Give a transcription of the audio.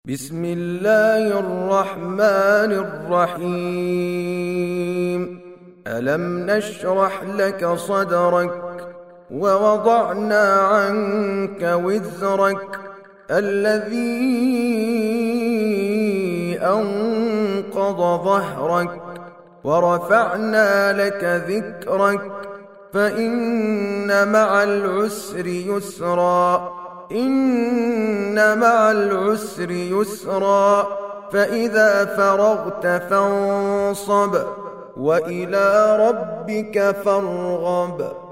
بسم الله الرحمن الرحيم. ألم نشرح لك صدرك ووضعنا عنك وزرك الذي أنقض ظهرك ورفعنا لك ذكرك فإن مع العسر يسرا إن مع العسر يسرا فإذا فرغت فانصب وإلى ربك فارغب.